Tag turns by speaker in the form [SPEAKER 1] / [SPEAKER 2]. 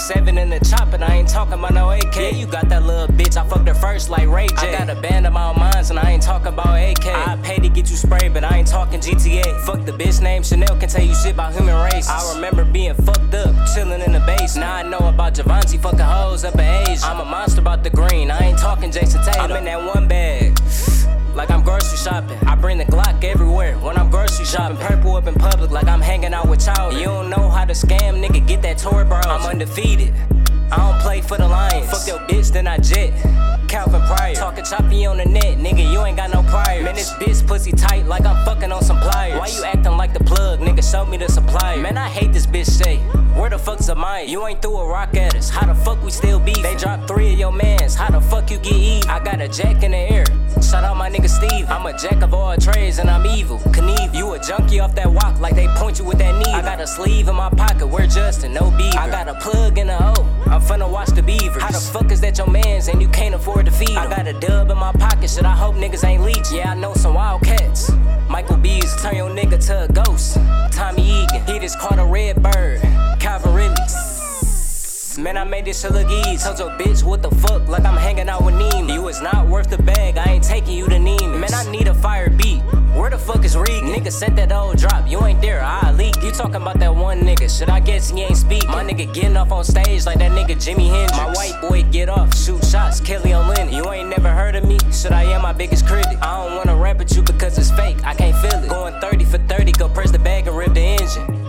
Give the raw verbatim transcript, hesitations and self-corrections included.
[SPEAKER 1] seven in the chop, and I ain't talking about no A K. Yeah, you got that little bitch, I fucked her first like Ray J. I got a band of my own minds, and I ain't talking about A K. I pay to get you sprayed, but I ain't talking G T A. Fuck the bitch named Chanel, can tell you shit about human race. I remember being fucked up, chilling in the base. Now I know about Javante fucking hoes up in Asia. I'm a monster about the green, I ain't talking Jason Tatum. I'm in that one bag, like I'm grocery shopping. I bring the Glock everywhere when I'm grocery shopping. Purple up in public like I'm hanging out with Chowder. You don't know how to scam, nigga, get that tour bro. I'm undefeated, I don't play for the Lions. Fuck your bitch, then I jet. Calvin Pryor, talking choppy on the net, nigga, you ain't got no priors. Man, this bitch pussy tight like I'm fucking on some pliers. Why you acting like the plug, nigga, show me the supplier. Man, I hate this bitch say, where the fuck's Amaya? You ain't threw a rock at us, how the fuck we still beef? They dropped three of your mans, how the fuck you get even? I got a jack in the air, shout out my nigga Steve. I'm a jack of all trades and I'm evil, Knievel. You a junkie off that walk like they point you with that needle. I got a sleeve in my pocket, where Justin, no beaver. I got a plug in the O, I'm finna watch the Beavers. How the fuck is that your mans and you can't afford to feed 'em? I got a dub in my pocket, shit, I hope niggas ain't leech. Yeah, I know some wildcats. Michael Bees, turn your nigga to a ghost. Tommy Egan, he just caught a red bird. Calvin Ridley, man, I made this shit look easy. Told your bitch what the fuck, like I'm hanging out with Neiman. You is not worth the bag, I ain't taking you to Neiman. Man, I need a fire beat, where the fuck is Regan? Nigga sent that old drop, you ain't there, I leak. You talking about that one nigga, shit, I guess he ain't speaking. My nigga getting off on stage like that nigga Jimi Hendrix. My white boy get off, shoot shots, Kelly on Lennon. You ain't never heard of me, shit, I am my biggest critic. I don't wanna rap with you because it's fake, I can't feel it. Going thirty for thirty, go press the bag and rip the engine.